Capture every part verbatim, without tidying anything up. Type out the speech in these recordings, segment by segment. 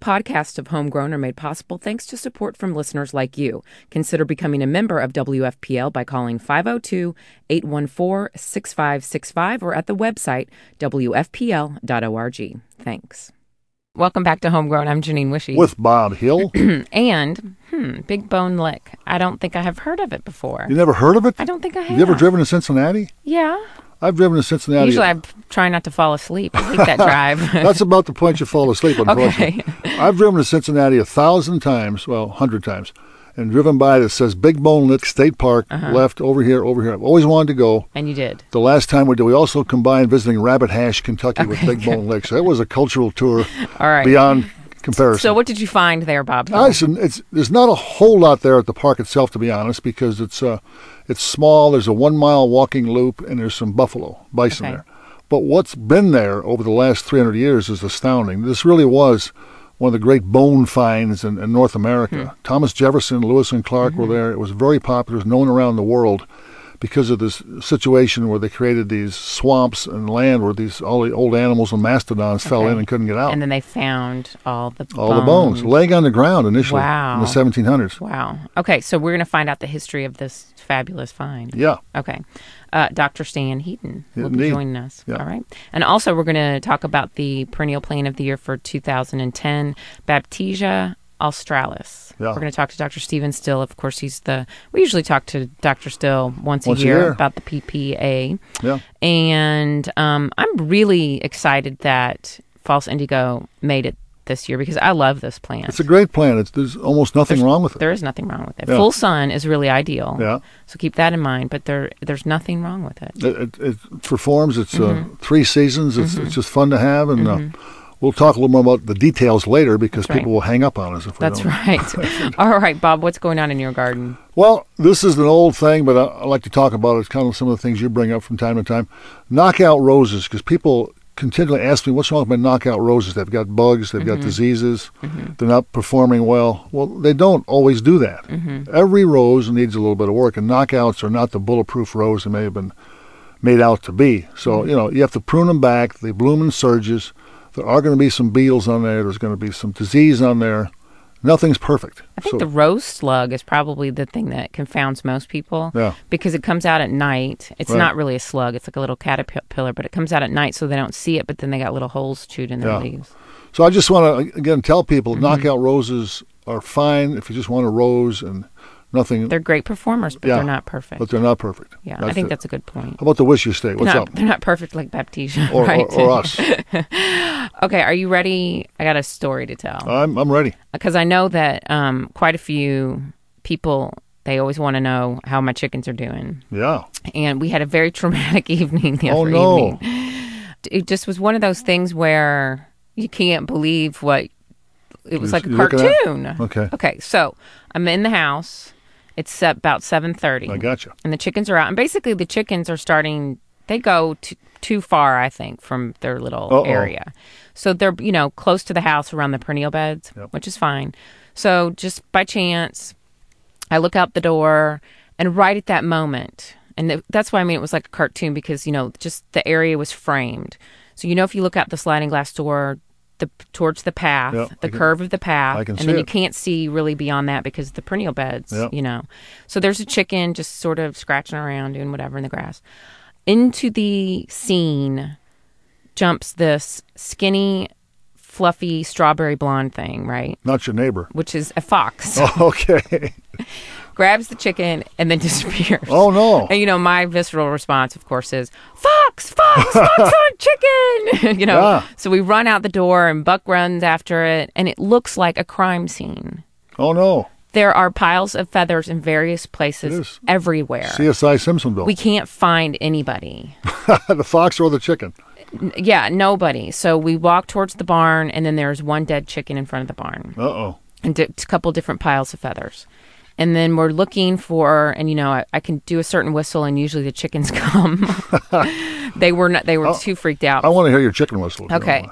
Podcasts of Homegrown are made possible thanks to support from listeners like you. Consider becoming a member of W F P L by calling five oh two, eight one four, six five six five or at the website w f p l dot org. Thanks. Welcome back to Homegrown. I'm Janine Wishy. With Bob Hill. and, hmm, Big Bone Lick. I don't think I have heard of it before. You never heard of it? I don't think I have. You ever driven to Cincinnati? Yeah. I've driven to Cincinnati. Usually I'm trying not to fall asleep. I hate that drive. That's about the point you fall asleep, unfortunately. Okay. I've driven to Cincinnati a thousand times, well, a hundred times, and driven by that says Big Bone Lick State Park, uh-huh. left, over here, over here. I've always wanted to go. And you did. The last time we did, we also combined visiting Rabbit Hash, Kentucky, okay, with Big Bone Lick. So it was a cultural tour All right. beyond comparison. So what did you find there, Bob? I listen, it's, there's not a whole lot there at the park itself, to be honest, because it's uh, it's small. There's a one-mile walking loop, and there's some buffalo, bison okay. there. But what's been there over the last three hundred years is astounding. This really was one of the great bone finds in, in North America. Hmm. Thomas Jefferson, Lewis and Clark mm-hmm. were there. It was very popular. It was known around the world because of this situation where they created these swamps and land where these all the old animals and mastodons okay. fell in and couldn't get out. And then they found all the all bones. the bones laying on the ground initially wow. in the seventeen hundreds. Wow. Okay, so we're going to find out the history of this fabulous find. Yeah. Okay. Uh, Doctor Stan Heaton will Indeed. be joining us. Yeah. All right. And also we're going to talk about the perennial plant of the year for two thousand ten, Baptisia australis. Yeah. We're going to talk to Doctor Stephen Still. Of course, he's the, we usually talk to Doctor Still once, once a, year a year about the P P A. Yeah. And um, I'm really excited that False Indigo made it this year because I love this plant. It's a great plant. It's, there's almost nothing there's, wrong with it. There is nothing wrong with it. Yeah. Full sun is really ideal. Yeah. So keep that in mind, but there there's nothing wrong with it. It, it, it performs. It's mm-hmm. uh, three seasons. It's, mm-hmm. it's just fun to have. And mm-hmm. uh, we'll talk a little more about the details later because That's people right. will hang up on us if we That's don't. right. All right, Bob, what's going on in your garden? Well, this is an old thing, but I, I like to talk about it. It's kind of some of the things you bring up from time to time. Knockout roses, because people continually ask me, what's wrong with my knockout roses? They've got bugs, they've mm-hmm. got diseases, mm-hmm. they're not performing well. Well, they don't always do that. Mm-hmm. Every rose needs a little bit of work, and knockouts are not the bulletproof rose they may have been made out to be. So, mm-hmm. you know, you have to prune them back. They bloom in surges. There are going to be some beetles on there. There's going to be some disease on there. Nothing's perfect. I think so, the rose slug is probably the thing that confounds most people yeah. because it comes out at night. It's right. not really a slug. It's like a little caterpillar, but it comes out at night so they don't see it, but then they got little holes chewed in their yeah. leaves. So I just want to, again, tell people mm-hmm. knockout roses are fine if you just want a rose and nothing. They're great performers, but yeah, they're not perfect. But they're not perfect. Yeah, that's I think it. that's a good point. How about the wish you stay? What's not, up? They're not perfect like Baptisia, or, right? or, or us. Okay, are you ready? I got a story to tell. I'm I'm ready. Because I know that um, quite a few people, they always want to know how my chickens are doing. Yeah. And we had a very traumatic evening the oh, other no. evening. It just was one of those things where you can't believe what, it was like a cartoon. Okay. Okay, so I'm in the house. It's about seven thirty. I gotcha. And the chickens are out. And basically the chickens are starting, they go t- too far, I think, from their little Uh-oh. area. So they're, you know, close to the house around the perennial beds, yep. which is fine. So just by chance, I look out the door, and right at that moment, and th- that's why I mean it was like a cartoon because, you know, just the area was framed. So, you know, if you look out the sliding glass door the towards the path, yep, the can, curve of the path, I can and see then it. you can't see really beyond that because of the perennial beds, yep. you know. So there's a chicken just sort of scratching around, doing whatever in the grass. Into the scene jumps this skinny, fluffy, strawberry blonde thing, right? Not your neighbor. Which is a fox. Oh, okay. Grabs the chicken and then disappears. Oh, no. And, you know, my visceral response, of course, is, Fox, Fox, Fox on chicken! you know, yeah. So we run out the door and Buck runs after it, and it looks like a crime scene. Oh, no. There are piles of feathers in various places everywhere. C S I Simpsonville. We can't find anybody. The fox or the chicken? N- yeah, nobody. So we walk towards the barn, and then there's one dead chicken in front of the barn. Uh-oh. And a couple different piles of feathers. And then we're looking for, and you know, I, I can do a certain whistle, and usually the chickens come. they were not. They were I'll, too freaked out. I want to hear your chicken whistle. Okay.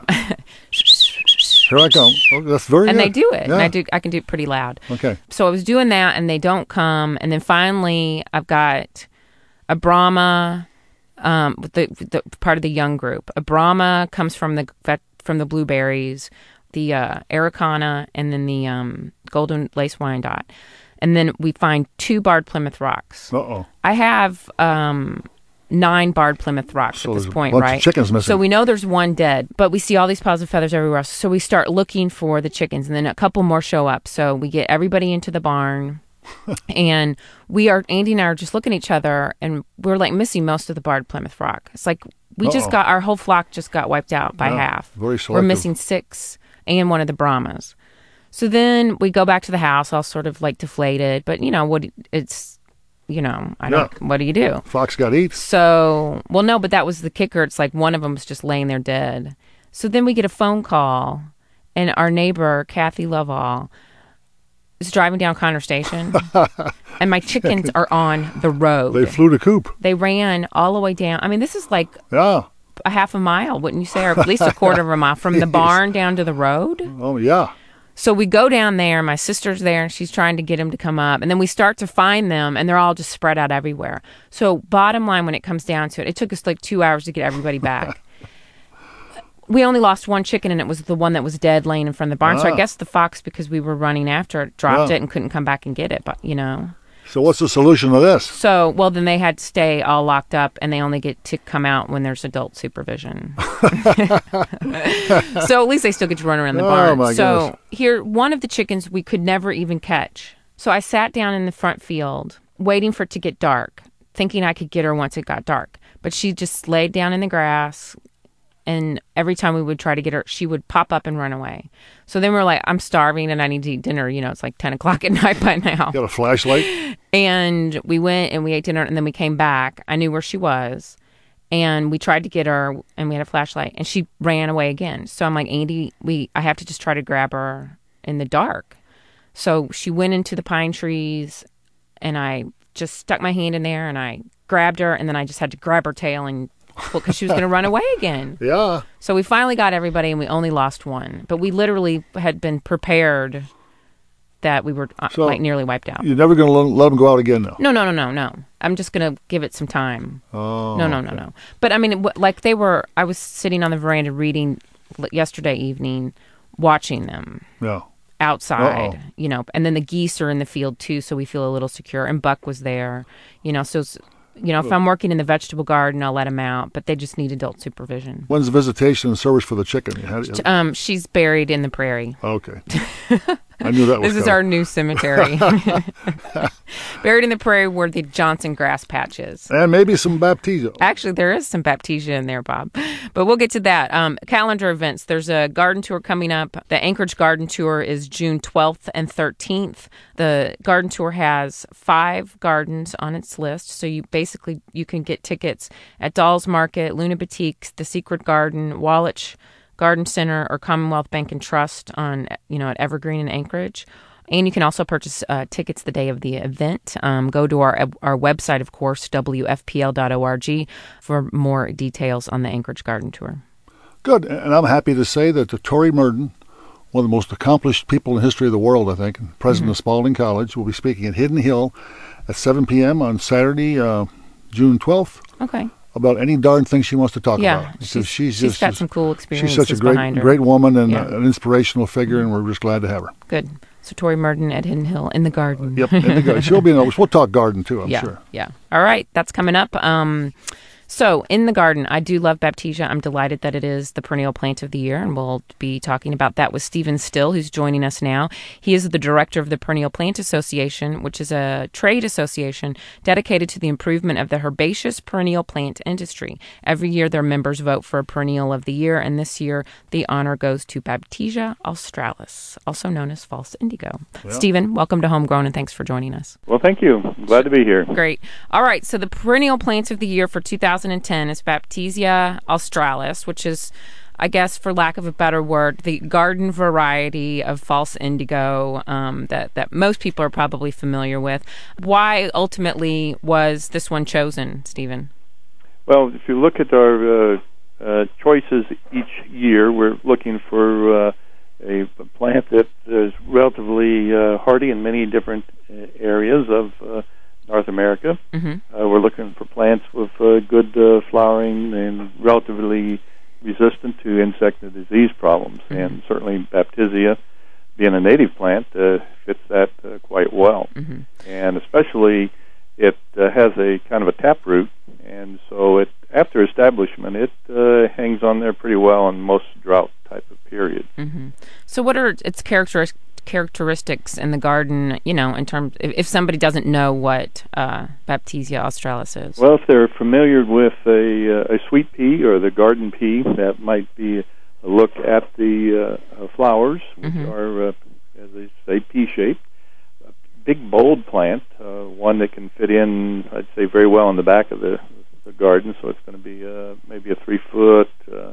Here I come. Oh, that's very and good. they do it. Yeah. And I do. I can do it pretty loud. Okay. So I was doing that, and they don't come. And then finally, I've got a Brahma, um, the, the part of the young group. A Brahma comes from the from the blueberries. the uh, Araucana, and then the um, Golden Lace Wyandotte. And then we find two barred Plymouth Rocks. Uh-oh. I have um, nine barred Plymouth Rocks so at this there's point, a bunch right? Of chickens missing. So we know there's one dead, but we see all these piles of feathers everywhere else. So we start looking for the chickens, and then a couple more show up. So we get everybody into the barn, and we are, Andy and I are just looking at each other, and we're like missing most of the barred Plymouth Rock. It's like we Uh-oh. just got, our whole flock just got wiped out by Yeah, half. very selective. We're missing six and one of the Brahmas. So then we go back to the house, all sort of like deflated, but you know what? It's, you know, I don't. Yeah. What do you do? Fox got eat. So, well, no, but that was the kicker. It's like one of them was just laying there dead. So then we get a phone call, and our neighbor Kathy Lovall is driving down Connor Station, and my chickens are on the road. They flew to coop. They ran all the way down. I mean, this is like Yeah. a half a mile, wouldn't you say, or at least a quarter of a mile from the barn down to the road. Oh, yeah. So we go down there, my sister's there, and she's trying to get them to come up. And then we start to find them, and they're all just spread out everywhere. So bottom line, when it comes down to it, it took us like two hours to get everybody back. We only lost one chicken, and it was the one that was dead laying in front of the barn. Ah. So I guess the fox, because we were running after it, dropped Yeah. it and couldn't come back and get it, but you know. So what's the solution to this? So, well, then they had to stay all locked up, and they only get to come out when there's adult supervision. So at least they still get to run around the Oh, barn. my so goodness. here, one of the chickens we could never even catch. So I sat down in the front field, waiting for it to get dark, thinking I could get her once it got dark. But she just laid down in the grass, and every time we would try to get her, she would pop up and run away. So then we were like, I'm starving and I need to eat dinner. You know, it's like ten o'clock at night by now. Got a flashlight? And we went and we ate dinner, and then we came back. I knew where she was, and we tried to get her, and we had a flashlight, and she ran away again. So I'm like, Andy, we I have to just try to grab her in the dark. So she went into the pine trees, and I just stuck my hand in there, and I grabbed her, and then I just had to grab her tail and because she was going to run away again. Yeah. So we finally got everybody, and we only lost one. But we literally had been prepared that we were uh, So, like nearly wiped out. You're never going to let, let them go out again, though? No, no, no, no, no. I'm just going to give it some time. Oh. No, no, no, no. But I mean, it, w- like they were, I was sitting on the veranda reading l- yesterday evening, watching them Yeah. outside, Uh-oh. you know, and then the geese are in the field too, so we feel a little secure. And Buck was there, you know, so, s- you know, if I'm working in the vegetable garden, I'll let him out, but they just need adult supervision. When's the visitation and service for the chicken? You had- Um, she's buried in the prairie. Okay. I knew that was This is coming. our new cemetery. Buried in the prairie where the Johnson grass patch is. And maybe some baptizo. Actually, there is some Baptisia in there, Bob. But we'll get to that. Um, calendar events. There's a garden tour coming up. The Anchorage Garden Tour is June twelfth and thirteenth. The garden tour has five gardens on its list. So you basically, you can get tickets at Dolls Market, Luna Boutiques, The Secret Garden, Wallach Garden Center, or Commonwealth Bank and Trust on, you know, at Evergreen in Anchorage. And you can also purchase uh, tickets the day of the event. Um, go to our our website, of course, W F P L dot org, for more details on the Anchorage Garden Tour. Good. And I'm happy to say that Tori Murden, one of the most accomplished people in the history of the world, I think, and president Mm-hmm. of Spalding College, will be speaking at Hidden Hill at seven p.m. on Saturday, uh, June twelfth. Okay. About any darn thing she wants to talk Yeah, about. Because she's, she's, she's just, got some cool experiences she's such a great, behind her. great woman and Yeah. uh, an inspirational figure, and we're just glad to have her. Good. So Tori Murden at Hidden Hill in the garden. Yep. in the garden. She'll be in the, we'll talk garden, too, I'm yeah, sure. Yeah. All right. That's coming up. Um, so in the garden, I do love Baptisia. I'm delighted that it is the perennial plant of the year, and we'll be talking about that with Stephen Still, who's joining us now. He is the director of the Perennial Plant Association, which is a trade association dedicated to the improvement of the herbaceous perennial plant industry. Every year, their members vote for a perennial of the year, and this year, the honor goes to Baptisia australis, also known as false indigo. Yeah. Stephen, welcome to Homegrown, and thanks for joining us. Well, thank you. Glad to be here. Great. All right. So the perennial plant of the year for two thousand ten is Baptisia australis, which is, I guess, for lack of a better word, the garden variety of false indigo um, that, that most people are probably familiar with. Why ultimately was this one chosen, Stephen? Well, if you look at our uh, uh, choices each year, we're looking for uh, a plant that is relatively uh, hardy in many different uh, areas of uh, North America. Mm-hmm. Uh, we're looking for plants with uh, good uh, flowering and relatively resistant to insect and disease problems. Mm-hmm. And certainly Baptisia, being a native plant, uh, fits that uh, quite well. Mm-hmm. And especially it uh, has a kind of a taproot, and so it after establishment, it uh, hangs on there pretty well in most drought type of periods. Mm-hmm. So what are its characteris- characteristics in the garden, you know, in terms, if, if somebody doesn't know what uh, Baptisia australis is? Well, if they're familiar with a, uh, a sweet pea or the garden pea, that might be a look at the uh, uh, flowers, which mm-hmm. are, uh, as they say, pea-shaped. A big, bold plant, uh, one that can fit in, I'd say, very well in the back of the the garden, so it's going to be uh, maybe a three foot uh,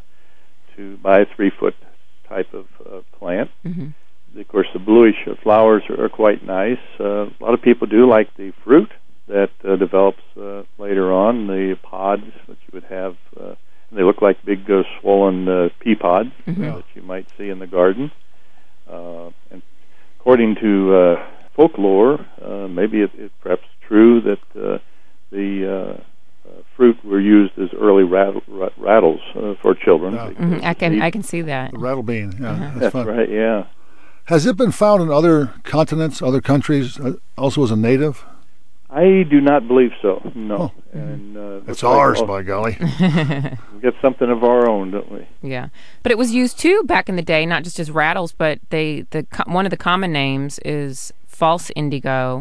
to by three foot type of uh, plant. Mm-hmm. Of course, the bluish uh, flowers are, are quite nice. Uh, a lot of people do like the fruit that uh, develops uh, later on, the pods that you would have. Uh, they look like big uh, swollen uh, pea pods mm-hmm. uh, that you might see in the garden. Uh, and according to uh, folklore, uh, maybe it, it's perhaps true that uh, the uh, Uh, fruit were used as early rattle, rattles uh, for children. Yeah. Mm-hmm. I can I can see that. The rattle bean, yeah, uh-huh. that's, that's fun. right. Yeah. Has it been found in other continents, other countries, uh, also as a native? I do not believe so. No. Oh. And uh, it's ours, like, by golly. We get something of our own, don't we? Yeah, but it was used too back in the day, not just as rattles, but they the one of the common names is false indigo.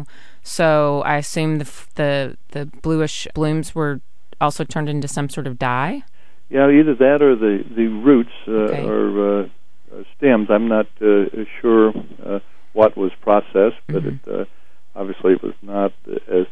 So I assume the the the bluish blooms were also turned into some sort of dye? Yeah, either that or the, the roots uh, okay. or uh, stems. I'm not uh, sure uh, what was processed, but mm-hmm. it uh, obviously it was not as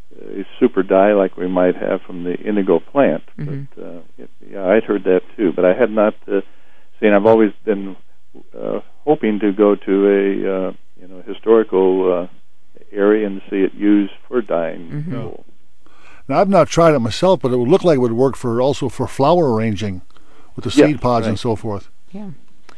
a super dye like we might have from the indigo plant. Mm-hmm. But uh, it, yeah, I'd heard that too, but I had not uh, seen. I've always been uh, hoping to go to a uh, you know historical uh, area and see it used for dyeing mm-hmm. wool. Now, I've not tried it myself, but it would look like it would work for also for flower arranging with the seed yes, pods right. and so forth. Yeah.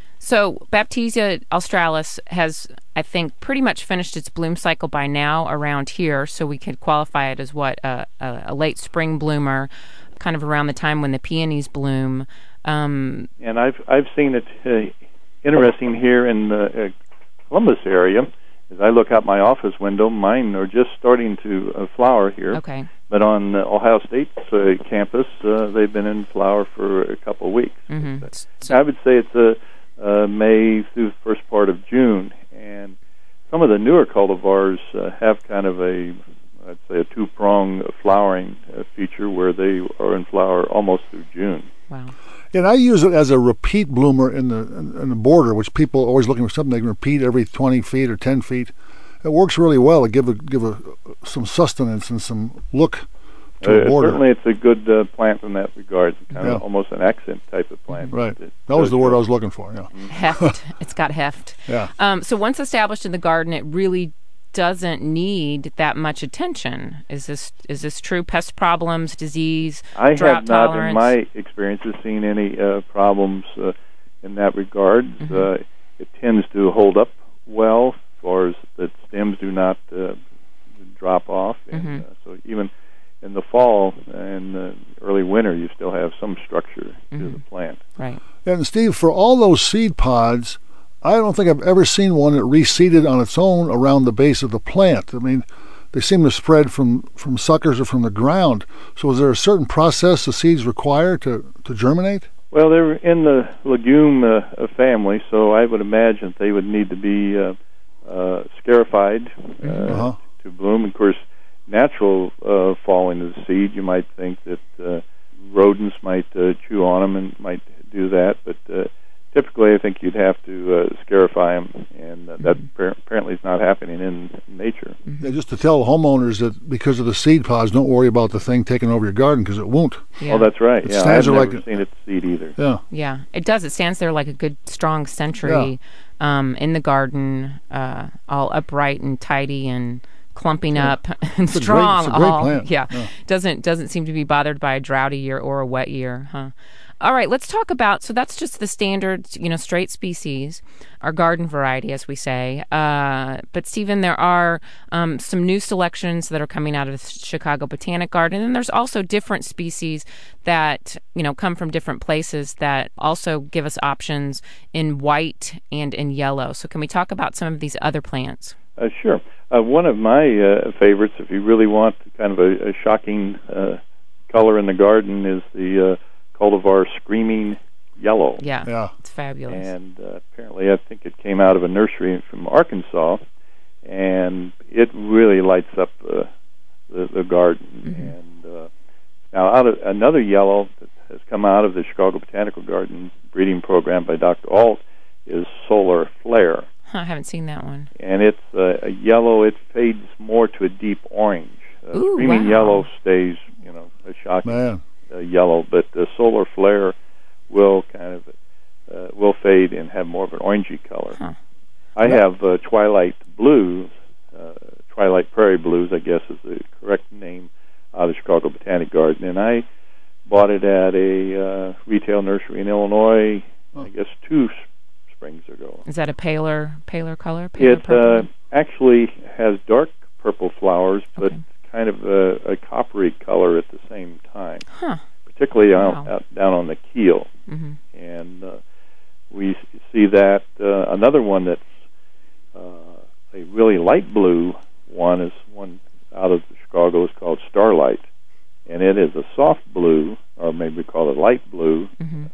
So Baptisia australis has, I think, pretty much finished its bloom cycle by now around here, so we could qualify it as what, a, a, a late spring bloomer, kind of around the time when the peonies bloom. Um, and I've I've seen it uh, interesting here in the uh, Columbus area. As I look out my office window, mine are just starting to uh, flower here. Okay. But on uh, Ohio State's uh, campus, uh, they've been in flower for a couple of weeks. Mm-hmm. So I would say it's uh, uh, May through the first part of June. And some of the newer cultivars uh, have kind of a, I'd say, a two-prong flowering uh, feature where they are in flower almost through June. Wow. And I use it as a repeat bloomer in the in the border, which people are always looking for something they can repeat every twenty feet or ten feet. It works really well to give a, give a, some sustenance and some look to uh, a border. Certainly it's a good uh, plant in that regard. It's kind yeah. of almost an accent type of plant. Right. It that was the word show. I was looking for, yeah. Heft. It's got heft. Yeah. Um, so once established in the garden, it really doesn't need that much attention. Is this is this true? Pest problems, disease, I drought have not, tolerance? in my experiences, seen any uh, problems uh, in that regard. Mm-hmm. Uh, it tends to hold up well, as far as the stems do not uh, drop off. And, mm-hmm. uh, so even in the fall and uh, early winter, you still have some structure mm-hmm. to the plant. Right. And Steve, for all those seed pods, I don't think I've ever seen one that reseeded on its own around the base of the plant. I mean, they seem to spread from, from suckers or from the ground. So is there a certain process the seeds require to, to germinate? Well, they're in the legume uh, family, so I would imagine they would need to be uh, uh, scarified uh, uh-huh. to bloom. Of course, natural uh, falling of the seed, you might think that uh, rodents might uh, chew on them and might do that, but uh, typically, I think you'd have to uh, scarify them, and uh, that mm-hmm. apparently is not happening in nature. Mm-hmm. Yeah, just to tell homeowners that because of the seed pods, don't worry about the thing taking over your garden, because it won't. Yeah. Oh, that's right. It yeah, stands I've there never like seen it seed either. Yeah, yeah, it does. It stands there like a good, strong sentry yeah. um, in the garden, uh, all upright and tidy and clumping yeah. up and it's strong. A great, it's a great all, plant. Yeah. yeah, doesn't doesn't seem to be bothered by a droughty year or a wet year, huh? all right, let's talk about, so that's just the standard, you know, straight species, our garden variety, as we say. Uh, but, Stephen, there are um, some new selections that are coming out of the Chicago Botanic Garden, and there's also different species that, you know, come from different places that also give us options in white and in yellow. So can we talk about some of these other plants? Uh, sure. Uh, one of my uh, favorites, if you really want kind of a, a shocking uh, color in the garden, is the uh, cultivar Screaming Yellow. Yeah, yeah. It's fabulous. And uh, apparently I think it came out of a nursery from Arkansas, and it really lights up uh, the, the garden. Mm-hmm. And uh, now out of another yellow that has come out of the Chicago Botanical Garden breeding program by Doctor Alt is Solar Flare. Huh, I haven't seen that one. And it's uh, a yellow. It fades more to a deep orange. Uh, Ooh, Screaming wow. Yellow stays, you know, a shocking Man. uh, yellow, but the Solar Flare will kind of uh, will fade and have more of an orangey color. Huh. I have uh, Twilight Blues, uh, Twilight Prairie Blues, I guess is the correct name, out of the Chicago Botanic Garden, and I bought it at a uh, retail nursery in Illinois, Oh. I guess two springs ago. Is that a paler, paler color? Paler It uh, actually has dark purple flowers, but Okay. kind of a, a coppery color at the same time, Huh. particularly Wow. out, out, down on the keel. Mm-hmm. And uh, we see that. Uh, another one that's uh, a really light blue one is one out of Chicago is called Starlight. And it is a soft blue, or maybe we call it light blue, Mm-hmm.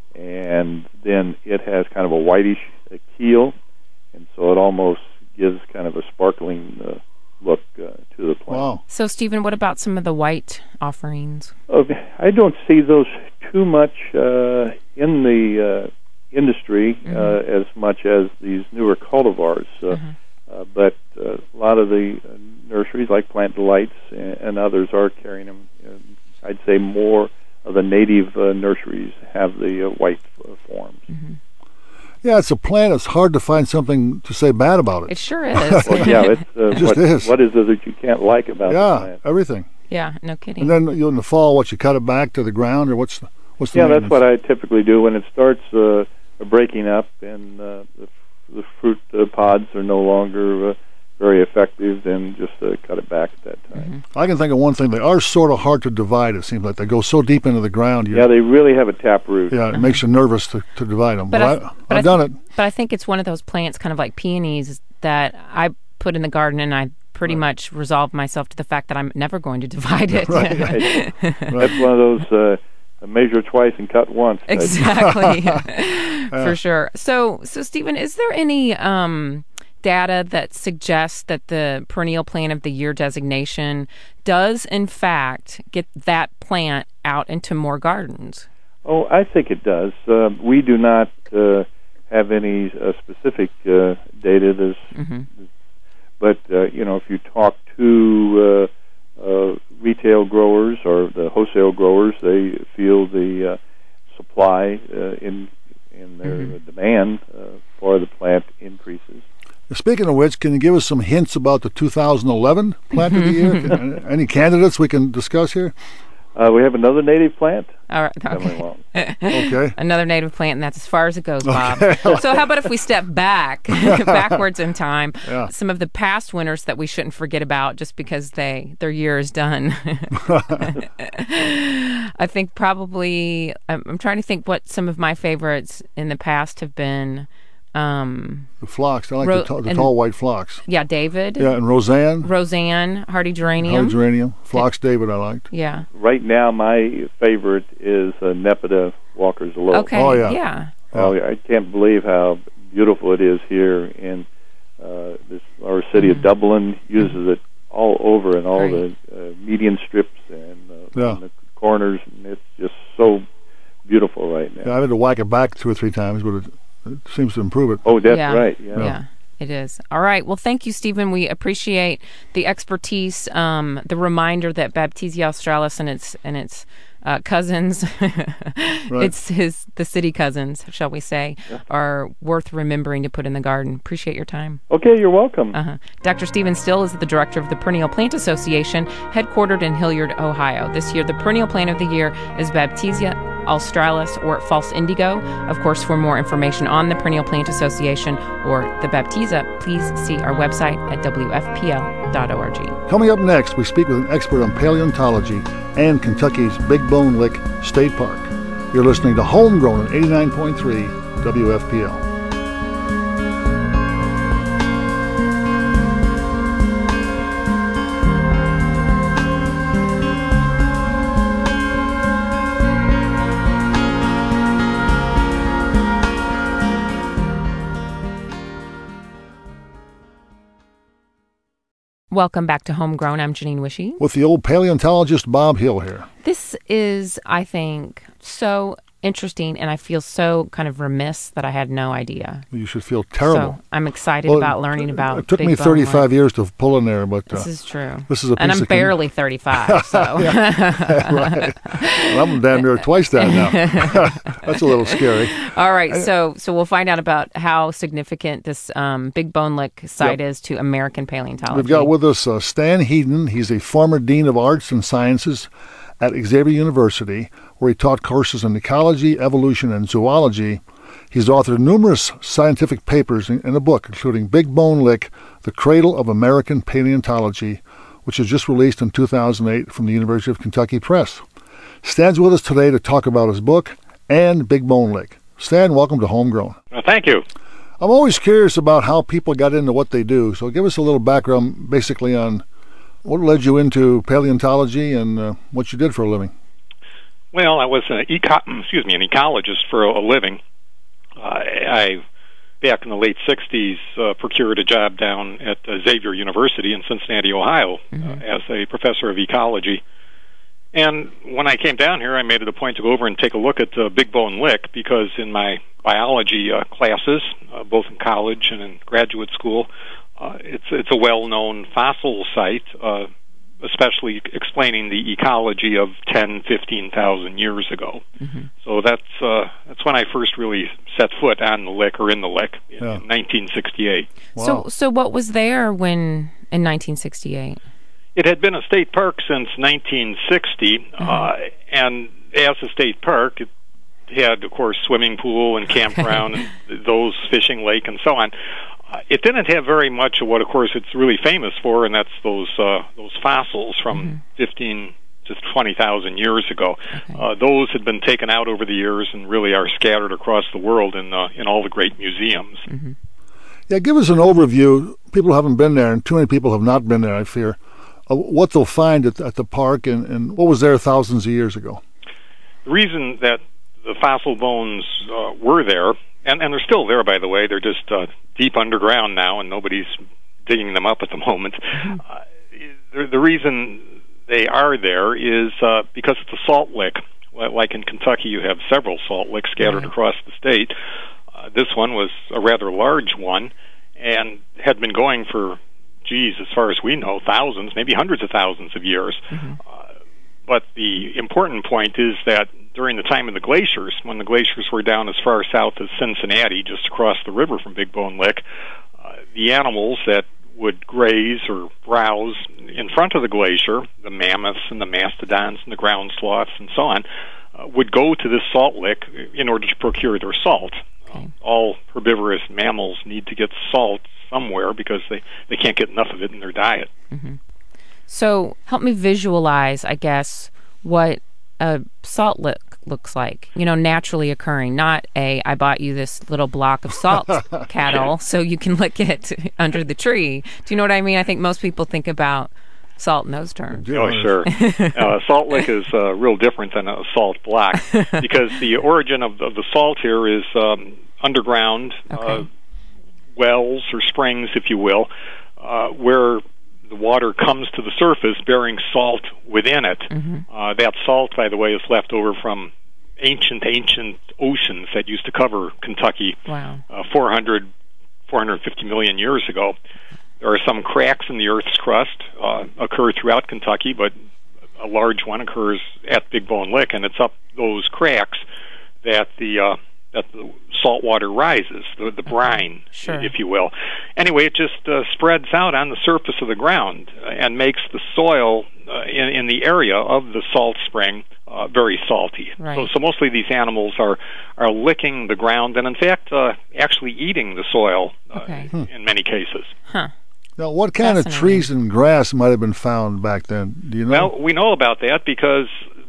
and then it has kind of a whitish uh, keel, and so it almost gives kind of a sparkling uh, look uh, to the plant. Wow. So, Stephen, what about some of the white offerings? Okay. I don't see those too much uh, in the uh, industry Mm-hmm. uh, as much as these newer cultivars, uh, Mm-hmm. uh, but uh, a lot of the uh, nurseries like Plant Delights and, and others are carrying them. Uh, I'd say more of the native uh, nurseries have the uh, white uh, forms. Mm-hmm. Yeah, it's a plant. It's hard to find something to say bad about it. It sure is. Well, yeah, it's, uh, It just what, is. what is it that you can't like about the Yeah, plant? everything. Yeah, no kidding. And then you know, in the fall, what you cut it back to the ground, or what's the what's the Yeah, that's maintenance? what I typically do when it starts uh, breaking up and uh, the, the fruit uh, pods are no longer uh, very effective. Then just uh, cut it back at that time. Mm-hmm. I can think of one thing. They are sort of hard to divide. It seems like they go so deep into the ground. You, Yeah, they really have a tap root. yeah, it makes you nervous to, to divide them. But But, I I, th- but I've I done th- it. But I think it's one of those plants, kind of like peonies, that I put in the garden, and I pretty Right. much resolved myself to the fact that I'm never going to divide it. Right. Right. That's one of those uh, measure twice and cut once. type. Exactly, for sure. So, so Stephen, is there any um, data that suggests that the perennial plant of the year designation does, in fact, get that plant out into more gardens? Oh, I think it does. Uh, we do not uh, have any uh, specific uh, data. There's, Mm-hmm. but uh, you know, if you talk to uh, uh, retail growers or the wholesale growers, they feel the uh, supply uh, in in their Mm-hmm. demand uh, for the plant increases. Speaking of which, can you give us some hints about the two thousand eleven plant of the year? Can- Any candidates we can discuss here? Uh, we have another native plant All right. coming Okay. along. Okay. Another native plant, and that's as far as it goes, Bob. So how about if we step back, backwards in time, Yeah. some of the past winners that we shouldn't forget about just because they their year is done. I think probably, I'm, I'm trying to think what some of my favorites in the past have been. Um, The phlox. I like Ro- the, tall, the and- tall white phlox. yeah, David, Yeah, and Roseanne, Roseanne, Hardy Geranium. Hardy geranium, phlox David I liked. Yeah. Right now, my favorite is uh, Nepeta Walker's Aloe. Okay. Oh, yeah. Yeah. Oh, I can't believe how beautiful it is here in uh, this our city Mm-hmm. of Dublin. Uses it all over in all Right. the uh, median strips and uh, Yeah. in the corners, and it's just so beautiful right now. Yeah, I've had to whack it back two or three times, but it, it seems to improve it. Oh, that's Yeah. right. Yeah. Yeah, it is. All right. Well, thank you, Stephen. We appreciate the expertise, um, the reminder that Baptisia australis and its and its uh, cousins, Right. it's his the city cousins, shall we say, Yeah. are worth remembering to put in the garden. Appreciate your time. Okay, you're welcome. Uh-huh. Doctor Stephen Still is the director of the Perennial Plant Association, headquartered in Hilliard, Ohio. This year, the perennial plant of the year is Baptisia australis, or false indigo. Of course, for more information on the Perennial Plant Association or the Baptisia, please see our website at w f p l dot org. Coming up next, we speak with an expert on paleontology and Kentucky's Big Bone Lick State Park. You're listening to Homegrown on eighty-nine point three W F P L. Welcome back to Homegrown. I'm Janine Wishy. With the old paleontologist Bob Hill here. This is, I think, so interesting, and I feel so kind of remiss that I had no idea. You should feel terrible. So I'm excited Well, about learning about It took Big me Bone thirty-five Lick. years to pull in there, but uh, This is true. this is a piece and I'm of con- barely thirty-five, so. right. Well, I'm damn near twice that now. That's a little scary. All right, so so we'll find out about how significant this um, Big Bone Lick site Yep. is to American paleontology. We've got with us uh, Stan Heaton. He's a former Dean of Arts and Sciences at Xavier University, where he taught courses in ecology, evolution, and zoology. He's authored numerous scientific papers in, in a book, including Big Bone Lick, The Cradle of American Paleontology, which was just released in two thousand eight from the University of Kentucky Press. Stan's with us today to talk about his book and Big Bone Lick. Stan, welcome to Homegrown. Well, thank you. I'm always curious about how people got into what they do, so give us a little background basically on what led you into paleontology and uh, what you did for a living. Well, I was an eco- excuse me, an ecologist for a, a living. Uh, I, back in the late sixties, uh, procured a job down at uh, Xavier University in Cincinnati, Ohio, Mm-hmm. uh, as a professor of ecology. And when I came down here, I made it a point to go over and take a look at uh, Big Bone Lick, because in my biology uh, classes, uh, both in college and in graduate school, uh, it's it's a well-known fossil site, uh, especially explaining the ecology of ten, fifteen thousand years ago. Mm-hmm. So that's uh, that's when I first really set foot on the lick, or in the lick, in, Yeah. in nineteen sixty-eight. Wow. So so what was there when in nineteen sixty-eight? It had been a state park since nineteen sixty, Mm-hmm. uh, and as a state park, it had, of course, swimming pool and campground and those, fishing lake and so on. Uh, it didn't have very much of what, of course, it's really famous for, and that's those uh, those fossils from Mm-hmm. fifteen to twenty thousand years ago. Okay. Uh, those had been taken out over the years and really are scattered across the world in uh, in all the great museums. Mm-hmm. Yeah, give us an overview. People haven't been there, and too many people have not been there, I fear, of what they'll find at, at the park and, and what was there thousands of years ago. The reason that the fossil bones uh, were there, and, and they're still there, by the way, they're just uh, deep underground now, and nobody's digging them up at the moment. Uh, the, the reason they are there is uh, because it's a salt lick. Like in Kentucky, you have several salt licks scattered Right. across the state. Uh, this one was a rather large one, and had been going for, geez, as far as we know, thousands, maybe hundreds of thousands of years. Mm-hmm. Uh, but the important point is that during the time of the glaciers, when the glaciers were down as far south as Cincinnati, just across the river from Big Bone Lick, uh, the animals that would graze or browse in front of the glacier, the mammoths and the mastodons and the ground sloths and so on, uh, would go to this salt lick in order to procure their salt. Okay. Uh, all herbivorous mammals need to get salt somewhere because they, they can't get enough of it in their diet. Mm-hmm. So help me visualize, I guess, what a salt lick looks like, you know, naturally occurring, not a, I bought you this little block of salt cattle so you can lick it under the tree. Do you know what I mean? I think most people think about salt in those terms. Oh, sure. uh, salt lick is uh, real different than a salt block, because the origin of, of the salt here is um, underground Okay. uh, wells or springs, if you will, uh, where the water comes to the surface bearing salt within it. Mm-hmm. Uh, that salt, by the way, is left over from ancient, ancient oceans that used to cover Kentucky Wow. uh, four hundred, four hundred fifty million years ago. There are some cracks in the Earth's crust, uh, occur throughout Kentucky, but a large one occurs at Big Bone Lick, and it's up those cracks that the uh, that the salt water rises, the, the brine, sure. if you will. Anyway, it just uh, spreads out on the surface of the ground and makes the soil uh, in, in the area of the salt spring uh, very salty. Right. So, so mostly these animals are, are licking the ground and, in fact, uh, actually eating the soil uh, okay. in, in many cases. Huh. Now, what kind of trees and grass might have been found back then? Do you know? Well, we know about that because,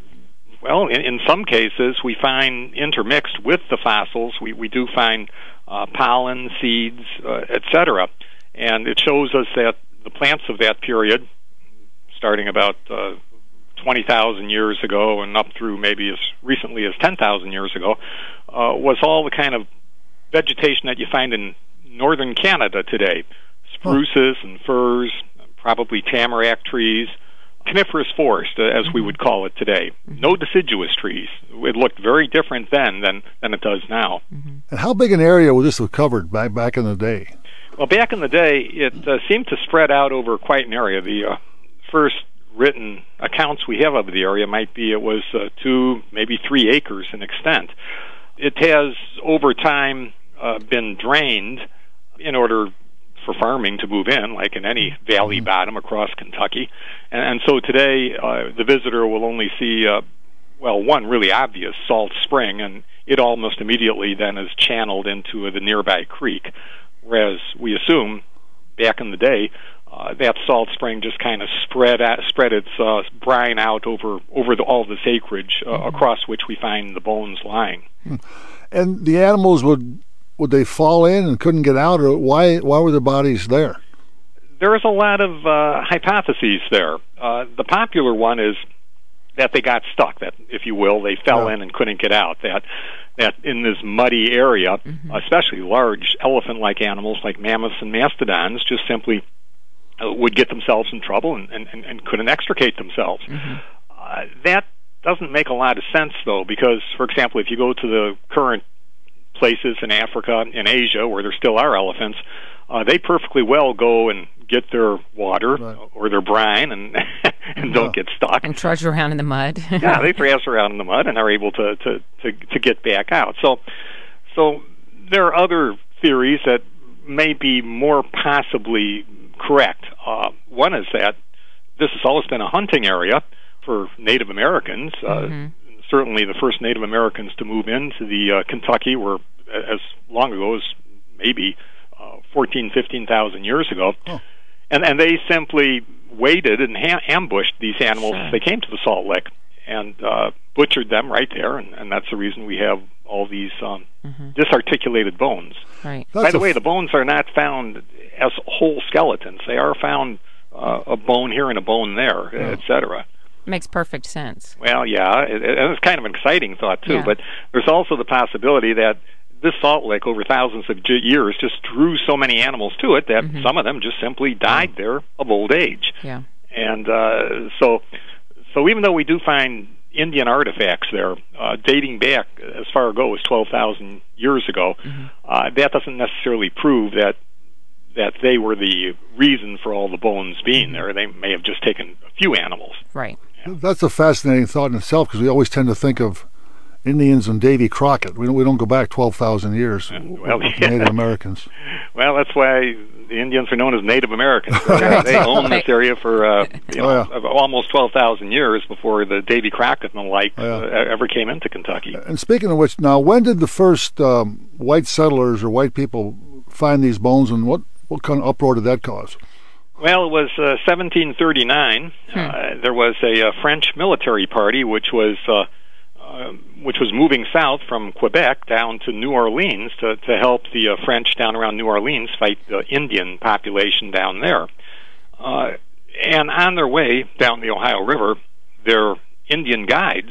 well, in, in some cases we find intermixed with the fossils. We we do find uh, pollen, seeds, uh, et cetera, and it shows us that the plants of that period, starting about uh, twenty thousand years ago and up through maybe as recently as ten thousand years ago, uh, was all the kind of vegetation that you find in northern Canada today. Spruces and firs, probably tamarack trees, coniferous forest, uh, as we would call it today. No deciduous trees. It looked very different then than, than it does now. Mm-hmm. And how big an area was this covered back, back in the day? Well, back in the day, it uh, seemed to spread out over quite an area. The uh, first written accounts we have of the area might be it was uh, two, maybe three acres in extent. It has, over time, uh, been drained in order for farming to move in, like in any valley mm-hmm. bottom across Kentucky. And, and so today, uh, the visitor will only see, uh, well, one really obvious salt spring, and it almost immediately then is channeled into uh, the nearby creek. Whereas we assume, back in the day, uh, that salt spring just kind of spread out, spread its uh, brine out over, over the, all this acreage uh, mm-hmm. across which we find the bones lying. And the animals would... Would they fall in and couldn't get out, or why why were their bodies there? There is a lot of uh, hypotheses there. Uh, the popular one is that they got stuck, that, if you will, they fell yeah. in and couldn't get out, that that in this muddy area, mm-hmm. especially large elephant-like animals like mammoths and mastodons just simply uh, would get themselves in trouble and, and, and couldn't extricate themselves. Mm-hmm. Uh, that doesn't make a lot of sense, though, because, for example, if you go to the current places in Africa and Asia where there still are elephants, uh, they perfectly well go and get their water right. or their brine and and yeah. don't get stuck. And trudge around in the mud. yeah, they thrash around in the mud and are able to, to, to, to get back out. So, so there are other theories that may be more possibly correct. Uh, one is that this has always been a hunting area for Native Americans. Uh, mm-hmm. Certainly the first Native Americans to move into the uh, Kentucky were as long ago as maybe uh, fourteen, fifteen thousand years ago. Oh. And, and they simply waited and ha- ambushed these animals sure. as they came to the Salt Lick and uh, butchered them right there, and, and that's the reason we have all these um, mm-hmm. disarticulated bones. Right. By the way, the bones are not found as whole skeletons. They are found uh, a bone here and a bone there, oh. et cetera. Makes perfect sense. Well, yeah, it, it, it's kind of an exciting thought, too, yeah. but there's also the possibility that this salt lick over thousands of years just drew so many animals to it that mm-hmm. some of them just simply died yeah. there of old age. Yeah. And uh, so so even though we do find Indian artifacts there, uh, dating back as far ago as twelve thousand years ago, mm-hmm. uh, that doesn't necessarily prove that that they were the reason for all the bones being there. They may have just taken a few animals. Right. Yeah. That's a fascinating thought in itself, because we always tend to think of Indians and Davy Crockett. We don't, we don't go back twelve thousand years. Uh, well, yeah. Native Americans. Well, that's why the Indians are known as Native Americans. They, they owned this area for uh, you know, oh, yeah. almost twelve thousand years before the Davy Crockett and the like oh, yeah. uh, ever came into Kentucky. And speaking of which, now, when did the first um, white settlers or white people find these bones, and what, what kind of uproar did that cause? Well, it was uh, seventeen thirty-nine. Hmm. Uh, there was a, a French military party which was uh, uh, which was moving south from Quebec down to New Orleans to, to help the uh, French down around New Orleans fight the Indian population down there. Uh, and on their way down the Ohio River, their Indian guides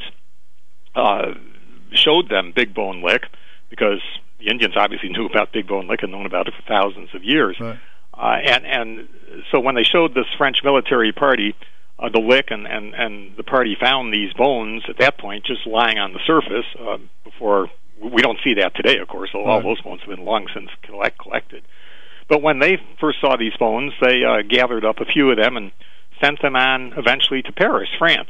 uh, showed them Big Bone Lick, because the Indians obviously knew about Big Bone Lick and known about it for thousands of years. Right. Uh, and, and so when they showed this French military party uh, the lick, and, and, and the party found these bones at that point just lying on the surface uh, before, we don't see that today, of course, so all right. those bones have been long since collect, collected. But when they first saw these bones, they uh, gathered up a few of them and sent them on eventually to Paris, France,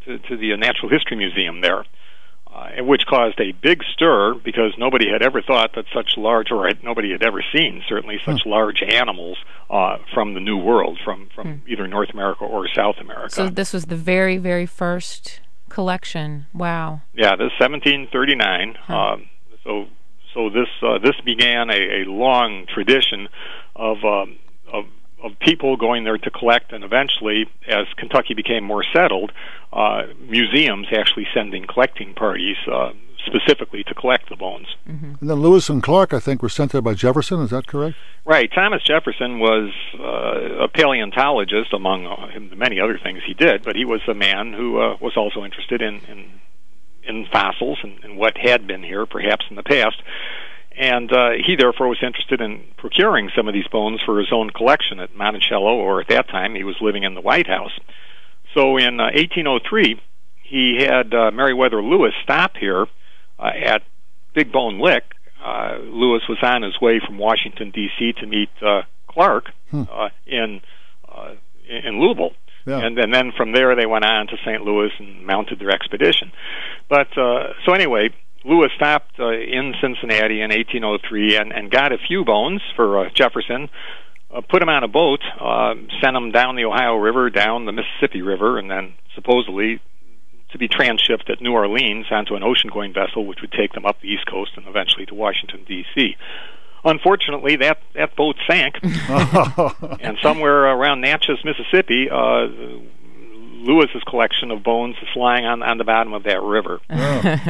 to, to the Natural History Museum there, uh, which caused a big stir because nobody had ever thought that such large, or nobody had ever seen, certainly, such hmm. large animals uh, from the New World, from, from hmm. either North America or South America. So this was the very, very first collection. Wow. Yeah, this is seventeen thirty-nine. Huh. Um, so so this uh, this began a, a long tradition of, um, of of people going there to collect, and eventually, as Kentucky became more settled, uh, museums actually sending collecting parties uh, specifically to collect the bones. Mm-hmm. And then Lewis and Clark, I think, were sent there by Jefferson. Is that correct? Right. Thomas Jefferson was uh, a paleontologist, among uh, the many other things he did, but he was a man who uh, was also interested in, in, in fossils and, and what had been here, perhaps in the past. And uh, he, therefore, was interested in procuring some of these bones for his own collection at Monticello, or at that time, he was living in the White House. So in uh, eighteen oh three, he had uh, Meriwether Lewis stop here uh, at Big Bone Lick. Uh, Lewis was on his way from Washington, D C to meet uh, Clark hmm. uh, in, uh, in Louisville. Yeah. And, and then from there, they went on to Saint Louis and mounted their expedition. But uh, so anyway, Lewis stopped uh, in Cincinnati in eighteen oh three and, and got a few bones for uh, Jefferson, uh, put him on a boat, uh, sent him down the Ohio River, down the Mississippi River, and then supposedly to be transshipped at New Orleans onto an ocean-going vessel, which would take them up the East Coast and eventually to Washington, D C Unfortunately, that, that boat sank, and somewhere around Natchez, Mississippi, uh, Lewis's collection of bones is lying on, on the bottom of that river. Oh.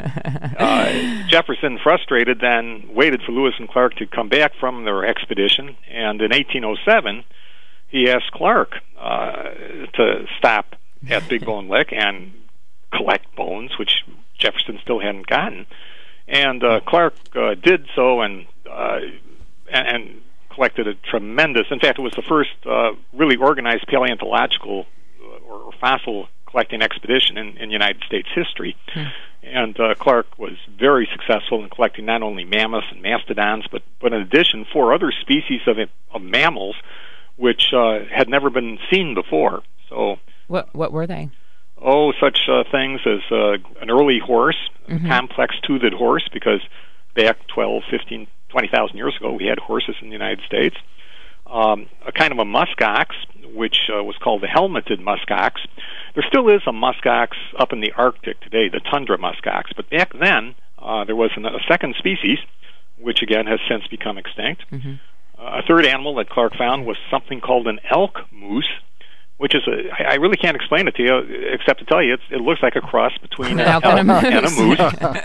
uh, Jefferson, frustrated, then waited for Lewis and Clark to come back from their expedition, and in eighteen oh seven, he asked Clark uh, to stop at Big Bone Lick and collect bones, which Jefferson still hadn't gotten. And uh, Clark uh, did so and, uh, and and collected a tremendous, in fact, it was the first uh, really organized paleontological or fossil collecting expedition in, in United States history. Hmm. And uh, Clark was very successful in collecting not only mammoths and mastodons, but, but in addition, four other species of, of mammals which uh, had never been seen before. So, What what were they? Oh, such uh, things as uh, an early horse, mm-hmm. a complex-toothed horse, because back twelve, fifteen, twenty thousand years ago, we had horses in the United States. Um, a kind of a muskox, which uh, was called the helmeted muskox. There still is a muskox up in the Arctic today, the tundra muskox. But back then, uh, there was an, a second species, which again has since become extinct. Mm-hmm. Uh, a third animal that Clark found was something called an elk moose, which is a, I, I really can't explain it to you except to tell you it's, it looks like a cross between an elk and a, and a moose.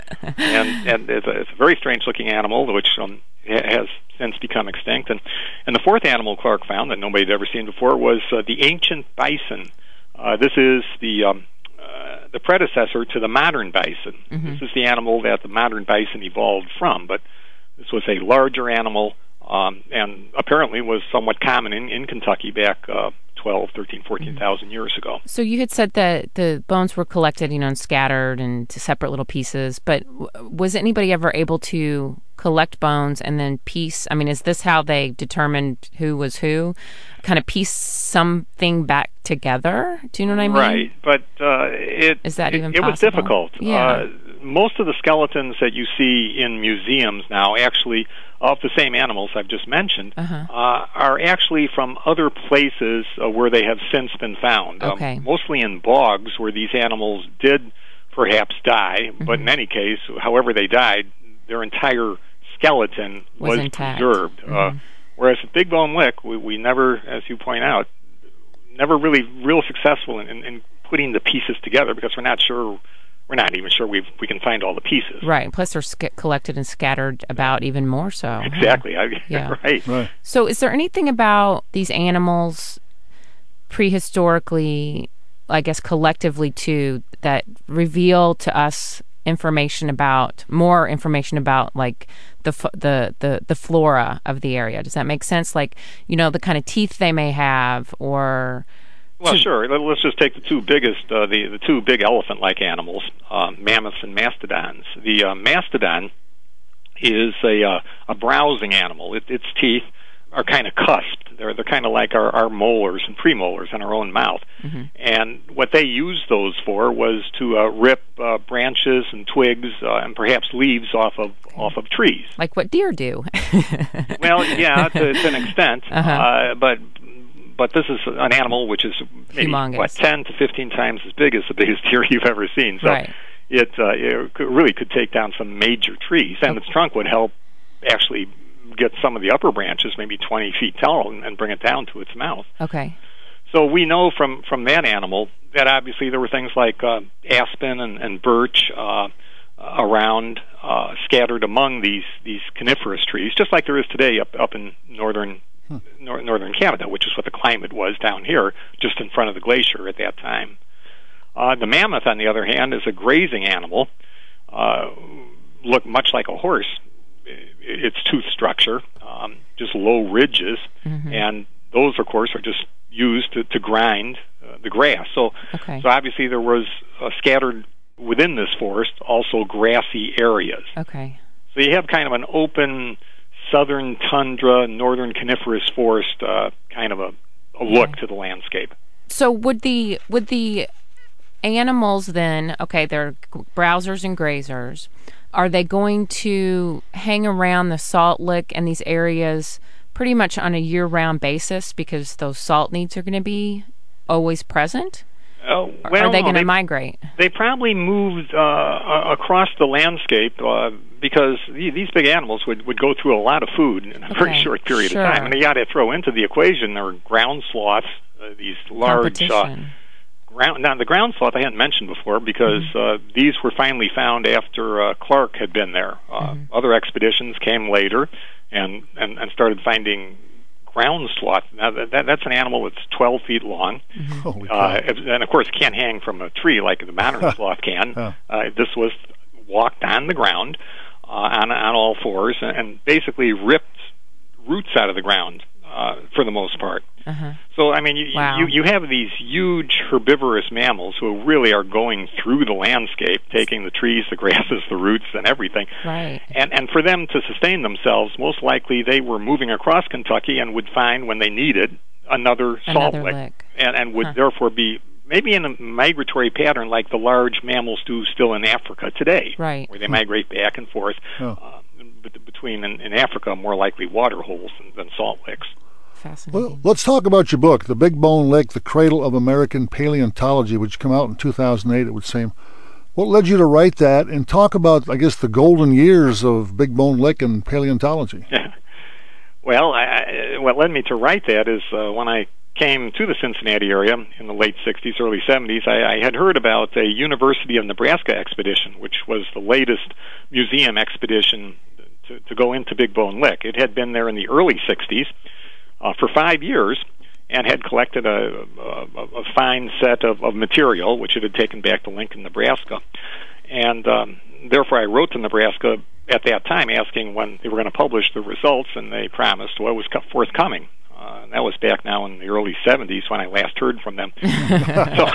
and and it's, a, it's a very strange-looking animal, which um, has since become extinct. And, and the fourth animal Clark found that nobody had ever seen before was uh, the ancient bison. Uh, this is the um, uh, the predecessor to the modern bison. Mm-hmm. This is the animal that the modern bison evolved from, but this was a larger animal um, and apparently was somewhat common in, in Kentucky back uh, twelve, thirteen, fourteen thousand years ago. So you had said that the bones were collected, you know, and scattered into separate little pieces, but w- was anybody ever able to collect bones and then piece? I mean, is this how they determined who was who? Kind of piece something back together? Do you know what I mean? Right, but uh, it, is that it, even it possible? was difficult. Yeah. Uh, most of the skeletons that you see in museums now, actually, of the same animals I've just mentioned, uh-huh. uh, are actually from other places uh, where they have since been found. Okay. Um, mostly in bogs where these animals did perhaps die, mm-hmm. but in any case, however they died, their entire skeleton was, was preserved. Mm-hmm. Uh, whereas at Big Bone Lick, we, we never, as you point out, never really real successful in, in, in putting the pieces together because we're not sure. We're not even sure we we can find all the pieces. Right. Plus, they're sc- collected and scattered about even more so. Exactly. Huh? I, yeah. Right. right. So is there anything about these animals prehistorically, I guess collectively too, that reveal to us information about, more information about like the the the the flora of the area? Does that make sense? Like, you know, the kind of teeth they may have, or... Well, sure. Let's just take the two biggest, uh, the the two big elephant-like animals, uh, mammoths and mastodons. The uh, mastodon is a uh, a browsing animal. It, its teeth are kind of cusped. They're they're kind of like our, our molars and premolars in our own mouth. Mm-hmm. And what they used those for was to uh, rip uh, branches and twigs uh, and perhaps leaves off of off of trees. Like what deer do. Well, yeah, to, to an extent. Uh-huh. Uh, but but this is an animal which is maybe Humongous. what ten to fifteen times as big as the biggest deer you've ever seen. So right. it, uh, it could, really could take down some major trees, and its trunk would help actually get some of the upper branches, maybe twenty feet tall, and, and bring it down to its mouth. Okay. So we know from, from that animal that obviously there were things like uh, aspen and, and birch uh, around, uh, scattered among these, these coniferous trees, just like there is today up up in northern hmm. nor- northern Canada, which is what the climate was down here, just in front of the glacier at that time. Uh, the mammoth, on the other hand, is a grazing animal, uh, look much like a horse. Its tooth structure, um, just low ridges, mm-hmm. and those, of course, are just used to, to grind uh, the grass. So, okay. so obviously there was uh, scattered within this forest also grassy areas. Okay. So you have kind of an open southern tundra, northern coniferous forest uh, kind of a, a look okay. to the landscape. So would the would the animals then? Okay, they're browsers and grazers. Are they going to hang around the salt lick and these areas pretty much on a year-round basis because those salt needs are going to be always present? Uh, well, or are they no, going to they, migrate? They probably moved uh, across the landscape uh, because these big animals would, would go through a lot of food in a okay. very short period sure. of time. And you got to throw into the equation there are ground sloths, uh, these large... Uh, Ground, now, the ground sloth I hadn't mentioned before because mm-hmm. uh, these were finally found after uh, Clark had been there. Uh, mm-hmm. Other expeditions came later and, and, and started finding ground sloth. Now, that, that, that's an animal that's twelve feet long. Mm-hmm. Uh, and, of course, can't hang from a tree like the modern sloth can. Huh. Uh, this was walked on the ground uh, on, on all fours and, and basically ripped roots out of the ground uh, for the most part. Uh-huh. So, I mean, you, wow. you you have these huge herbivorous mammals who really are going through the landscape, taking the trees, the grasses, the roots, and everything. Right. And and for them to sustain themselves, most likely they were moving across Kentucky and would find, when they needed, another, another salt lick. lick. And, and would huh. therefore be maybe in a migratory pattern like the large mammals do still in Africa today, right. where they migrate back and forth oh. uh, between, in, in Africa, more likely water holes than, than salt licks. Fascinating. Well, let's talk about your book, The Big Bone Lick, The Cradle of American Paleontology, which came out in two thousand eight, it would seem. What led you to write that, and talk about, I guess, the golden years of Big Bone Lick and paleontology? Well, I, I, what led me to write that is uh, when I came to the Cincinnati area in the late sixties, early seventies, I, I had heard about a University of Nebraska expedition, which was the latest museum expedition to, to go into Big Bone Lick. It had been there in the early sixties. Uh, for five years and had collected a, a, a fine set of, of material, which it had taken back to Lincoln, Nebraska. And um, therefore I wrote to Nebraska at that time asking when they were going to publish the results, and they promised what was forthcoming. Uh, and that was back now in the early seventies when I last heard from them. so,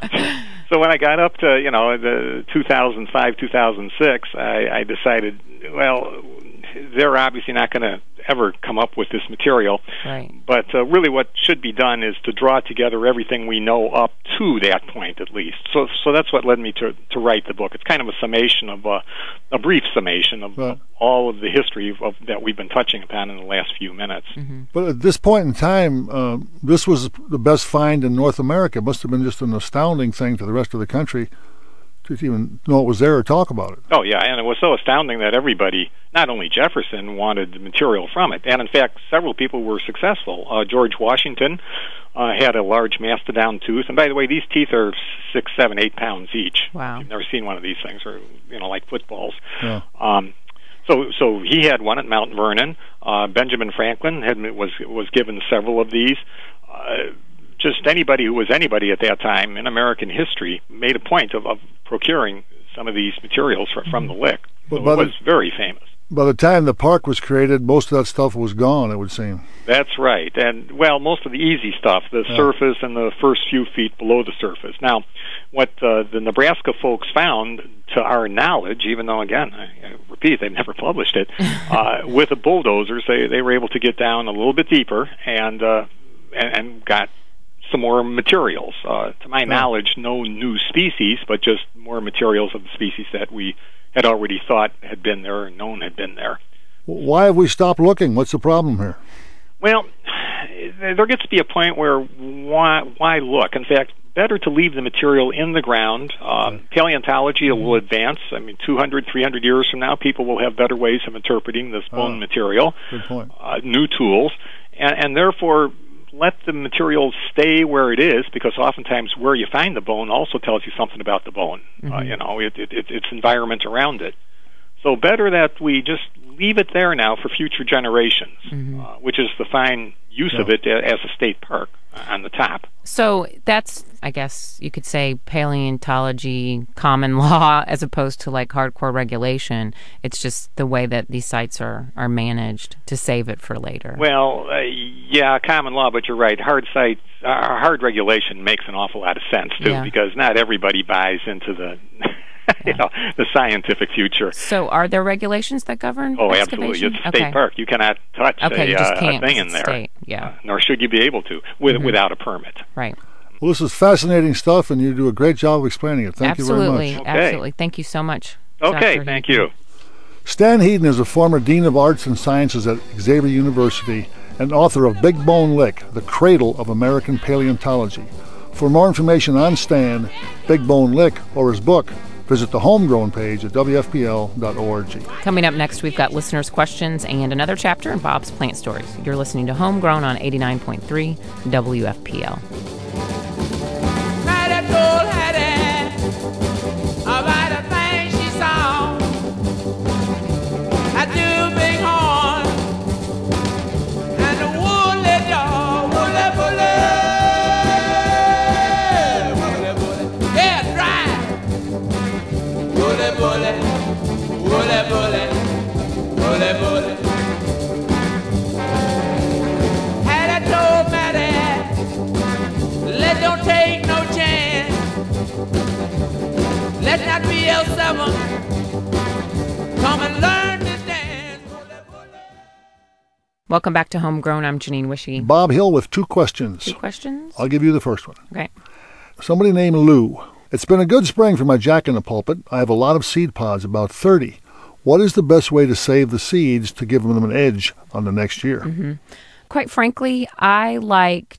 so when I got up to, you know, the two thousand five, two thousand six, I, I decided, well, they're obviously not going to ever come up with this material. Right. But uh, really what should be done is to draw together everything we know up to that point, at least. So so that's what led me to, to write the book. It's kind of a summation of, uh, a brief summation of, right. of all of the history of, of, that we've been touching upon in the last few minutes. Mm-hmm. But at this point in time, uh, this was the best find in North America. It must have been just an astounding thing to the rest of the country to even know it was there or talk about it. Oh, yeah, and it was so astounding that everybody, not only Jefferson, wanted the material from it. And, in fact, several people were successful. Uh, George Washington uh, had a large mastodon tooth. And, by the way, these teeth are six, seven, eight pounds each. Wow. You've never seen one of these things, or, you know, like footballs. Yeah. Um, so so he had one at Mount Vernon. Uh, Benjamin Franklin had was was given several of these. Uh, just anybody who was anybody at that time in American history made a point of, of procuring some of these materials from, from the lick. So it was very famous. By the time the park was created, most of that stuff was gone, it would seem. That's right. And, well, most of the easy stuff, the yeah. surface and the first few feet below the surface. Now, what uh, the Nebraska folks found, to our knowledge, even though, again, I, I repeat, they've never published it, uh, with the bulldozers, they, they were able to get down a little bit deeper and, uh, and, and got some more materials. Uh, to my yeah. knowledge, no new species, but just more materials of the species that we had already thought had been there or known had been there. Why have we stopped looking? What's the problem here? Well, there gets to be a point where why, why look? In fact, better to leave the material in the ground. Um, paleontology will advance. I mean, two hundred, three hundred years from now, people will have better ways of interpreting this bone oh, material, good point. Uh, new tools, and, and therefore let the material stay where it is, because oftentimes where you find the bone also tells you something about the bone. Mm-hmm. Uh, you know, it, it, it, its environment around it. So better that we just leave it there now for future generations, mm-hmm. uh, which is the fine use yeah. of it as a state park on the top. So that's, I guess you could say, paleontology, common law, as opposed to like hardcore regulation. It's just the way that these sites are, are managed to save it for later. Well, uh, yeah, common law, but you're right. Hard sites, uh, hard regulation makes an awful lot of sense, too, yeah. because not everybody buys into the... you know, the scientific future. So are there regulations that govern Oh, excavation? Absolutely. It's a state okay. park. You cannot touch okay, a, you just uh, can't, a thing in there. State. Yeah. Uh, nor should you be able to with, mm-hmm. without a permit. Right. Well, this is fascinating stuff, and you do a great job of explaining it. Thank absolutely. you very much. Okay. Absolutely. Thank you so much. Okay, Doctor thank Heaton. you. Stan Heaton is a former Dean of Arts and Sciences at Xavier University and author of Big Bone Lick, the Cradle of American Paleontology. For more information on Stan, Big Bone Lick, or his book, visit the Homegrown page at W F P L dot org. Coming up next, we've got listeners' questions and another chapter in Bob's Plant Stories. You're listening to Homegrown on eighty-nine point three W F P L. Let not be L seven. Come and learn to dance. Welcome back to Homegrown. I'm Janine Wishy. Bob Hill with two questions. Two questions? I'll give you the first one. Okay. Somebody named Lou. It's been a good spring for my Jack in the Pulpit. I have a lot of seed pods, about thirty. What is the best way to save the seeds to give them an edge on the next year? Mm-hmm. Quite frankly, I like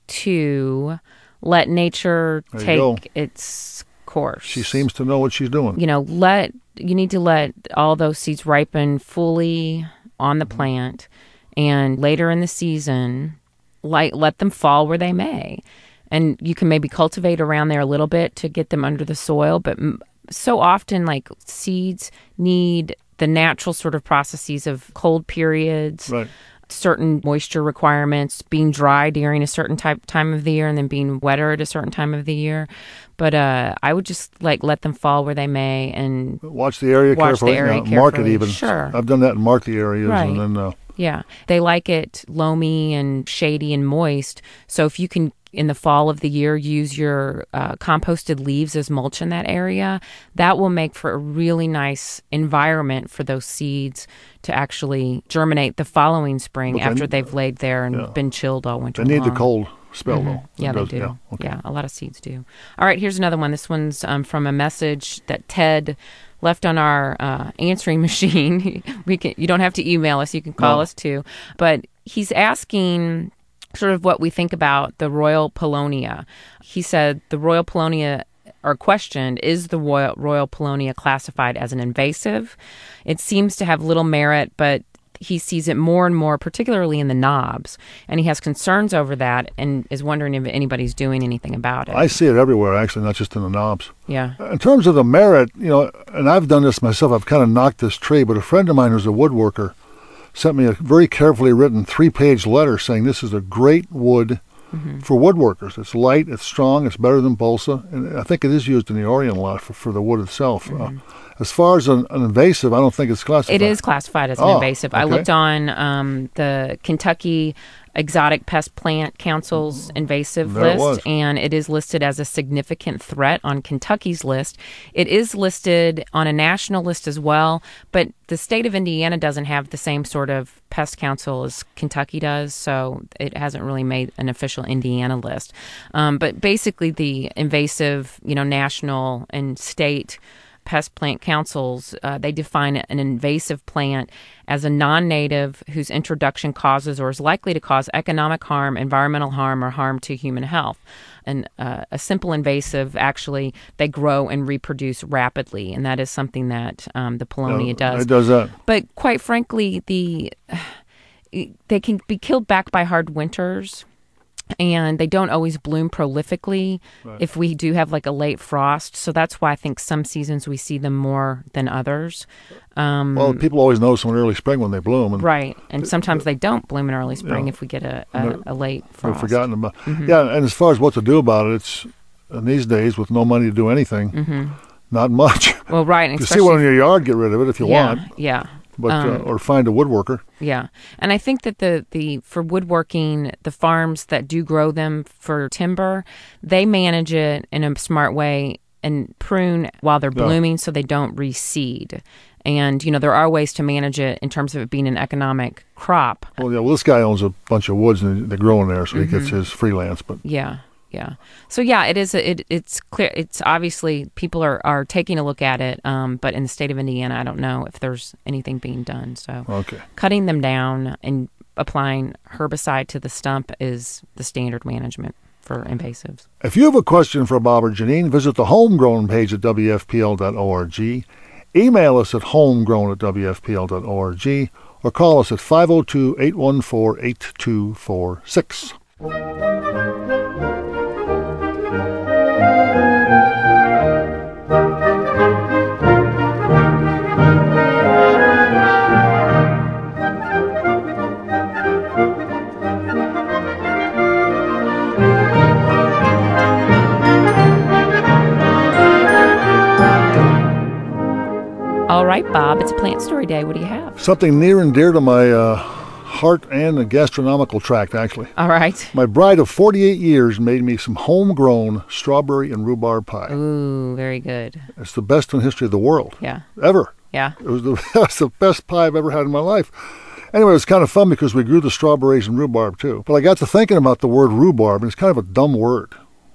to let nature there take its course. She seems to know what she's doing. You know, let you need to let all those seeds ripen fully on the plant, and later in the season, like let them fall where they may. And you can maybe cultivate around there a little bit to get them under the soil, but so often, like, seeds need the natural sort of processes of cold periods, right. certain moisture requirements, being dry during a certain type time of the year and then being wetter at a certain time of the year. But uh, I would just like let them fall where they may and watch the area watch carefully. The area yeah, carefully. Mark it even. Sure, I've done that and marked the areas, right. and then uh, yeah, they like it loamy and shady and moist. So if you can, in the fall of the year, use your uh, composted leaves as mulch in that area, that will make for a really nice environment for those seeds to actually germinate the following spring after they've laid there and yeah. been chilled all winter long. They need long. the cold spell, mm-hmm. though. Yeah, it they does, do. Yeah, okay. yeah, a lot of seeds do. All right, here's another one. This one's um, from a message that Ted left on our uh, answering machine. we can. You don't have to email us. You can call no. us, too. But he's asking sort of what we think about the Royal Paulownia. He said the Royal Paulownia, or questioned, is the Royal, Royal Paulownia classified as an invasive? It seems to have little merit, but he sees it more and more, particularly in the knobs, and he has concerns over that and is wondering if anybody's doing anything about it. I see it everywhere, actually, not just in the knobs. Yeah. In terms of the merit, you know, and I've done this myself, I've kind of knocked this tree, but a friend of mine who's a woodworker sent me a very carefully written three-page letter saying this is a great wood mm-hmm. for woodworkers. It's light, it's strong, it's better than balsa, and I think it is used in the Orient a lot for, for the wood itself. Mm-hmm. Uh, as far as an, an invasive, I don't think it's classified. It is classified as an oh, invasive. Okay. I looked on um, the Kentucky Exotic Pest Plant Council's invasive there it list, was. and it is listed as a significant threat on Kentucky's list. It is listed on a national list as well, but the state of Indiana doesn't have the same sort of pest council as Kentucky does, so it hasn't really made an official Indiana list. Um, but basically, the invasive, you know, national and state pest plant councils, uh, they define an invasive plant as a non-native whose introduction causes or is likely to cause economic harm, environmental harm, or harm to human health. And uh, a simple invasive, actually, they grow and reproduce rapidly, and that is something that um, the Paulownia Uh, does. It does that. But quite frankly, the they can be killed back by hard winters. And they don't always bloom prolifically Right. if we do have like a late frost. So that's why I think some seasons we see them more than others. Um, Well, people always notice them in early spring when they bloom. And right. And sometimes they don't bloom in early spring Yeah. if we get a, a, a late We've frost. forgotten about. Mm-hmm. Yeah, and as far as what to do about it, it's in these days with no money to do anything, Mm-hmm. not much. Well, right. And You see one in your yard, get rid of it if you yeah, want, Yeah. but Um, uh, or find a woodworker. Yeah. And I think that the, the for woodworking, the farms that do grow them for timber, they manage it in a smart way and prune while they're Yeah. blooming so they don't reseed. And, you know, there are ways to manage it in terms of it being an economic crop. Well, yeah. Well, this guy owns a bunch of woods and they grow in there, so he gets Mm-hmm. his freelance. But Yeah. Yeah. So yeah, it is. A, it, it's clear. It's obviously people are, are taking a look at it. Um, but in the state of Indiana, I don't know if there's anything being done. So okay. cutting them down and applying herbicide to the stump is the standard management for invasives. If you have a question for Bob or Janine, visit the Homegrown page at W F P L dot org. Email us at homegrown at W F P L dot org or call us at five oh two, eight one four, eight two four six. All right, Bob, it's Plant Story Day. What do you have? Something near and dear to my uh, heart and the gastronomical tract, actually. All right. My bride of forty-eight years made me some homegrown strawberry and rhubarb pie. Ooh, very good. It's the best in the history of the world, Yeah. ever. Yeah. It was the, that's the best pie I've ever had in my life. Anyway, it was kind of fun because we grew the strawberries and rhubarb too. But I got to thinking about the word rhubarb, and it's kind of a dumb word.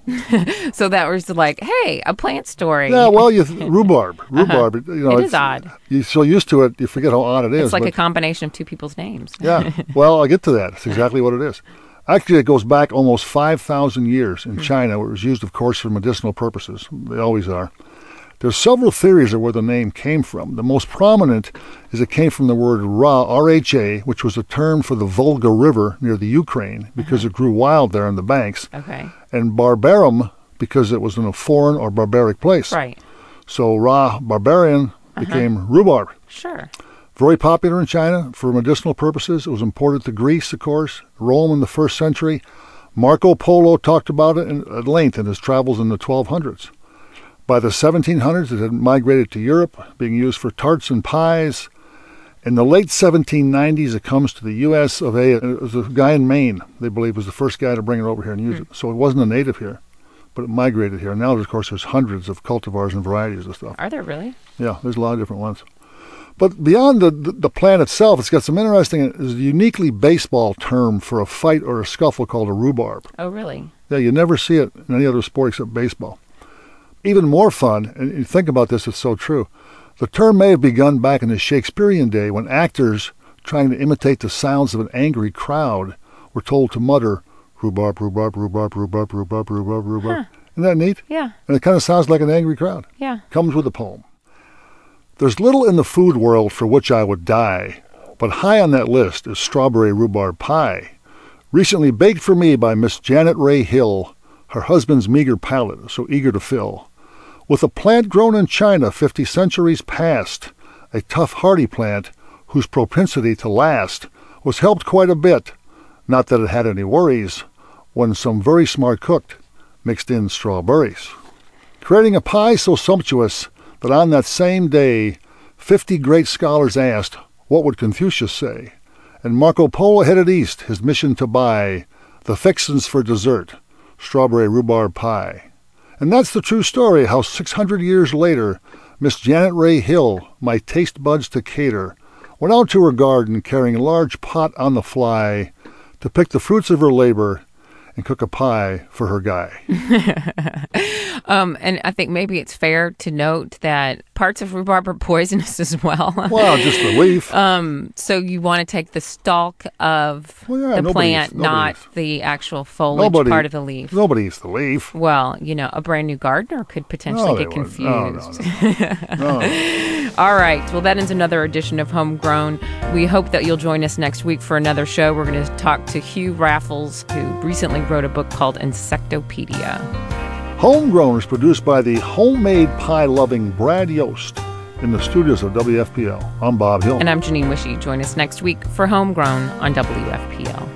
So that was like, hey, a plant story. Yeah, well, you rhubarb, rhubarb. You know, It is it's- odd. You're so used to it, you forget how odd it is. It's like but- a combination of two people's names. Yeah, well, I'll get to that. It's exactly what it is. Actually, it goes back almost five thousand years in China, where it was used, of course, for medicinal purposes. They always are. There's several theories of where the name came from. The most prominent is it came from the word Ra, R H A, which was a term for the Volga River near the Ukraine because it grew wild there on the banks, Okay. and Barbarum because it was in a foreign or barbaric place. Right. So Ra, barbarian, became rhubarb. Sure. Very popular in China for medicinal purposes. It was imported to Greece, of course, Rome in the first century. Marco Polo talked about it in, at length in his travels in the twelve hundreds. By the seventeen hundreds, it had migrated to Europe, being used for tarts and pies. In the late seventeen nineties, it comes to the U S of A. It was a guy in Maine, they believe, was the first guy to bring it over here and use Hmm. it. So it wasn't a native here, but it migrated here. Now, of course, there's hundreds of cultivars and varieties of stuff. Are there really? Yeah, there's a lot of different ones. But beyond the, the, the plant itself, it's got some interesting, it's a uniquely baseball term for a fight or a scuffle called a rhubarb. Oh, really? Yeah, you never see it in any other sport except baseball. Even more fun, and you think about this, it's so true. The term may have begun back in the Shakespearean day when actors, trying to imitate the sounds of an angry crowd, were told to mutter, rhubarb, rhubarb, rhubarb, rhubarb, rhubarb, rhubarb, rhubarb. Huh. Isn't that neat? Yeah. And it kind of sounds like an angry crowd. Yeah. Comes with a poem. There's little in the food world for which I would die, but high on that list is strawberry rhubarb pie, recently baked for me by Miss Janet Ray Hill, her husband's meager palate so eager to fill. With a plant grown in China fifty centuries past, a tough hardy plant whose propensity to last was helped quite a bit, not that it had any worries, when some very smart cook mixed in strawberries, creating a pie so sumptuous that on that same day, fifty great scholars asked, what would Confucius say? And Marco Polo headed east, his mission to buy the fixins for dessert, strawberry rhubarb pie. And that's the true story, how six hundred years later, Miss Janet Ray Hill, my taste buds to cater, went out to her garden carrying a large pot on the fly to pick the fruits of her labor and cook a pie for her guy. um, and I think maybe it's fair to note that parts of rhubarb are poisonous as well. Well, just the leaf. Um, so you want to take the stalk of well, yeah, the nobody plant, eats, nobody not eats. the actual foliage Nobody, part of the leaf. Nobody eats the leaf. Well, you know, a brand new gardener could potentially No, they get wouldn't. confused. No, no, no. no. All right. Well, that ends another edition of Homegrown. We hope that you'll join us next week for another show. We're going to talk to Hugh Raffles, who recently wrote a book called Insectopedia. Homegrown is produced by the homemade pie-loving Brad Yost in the studios of W F P L. I'm Bob Hill. And I'm Janine Wishy. Join us next week for Homegrown on W F P L.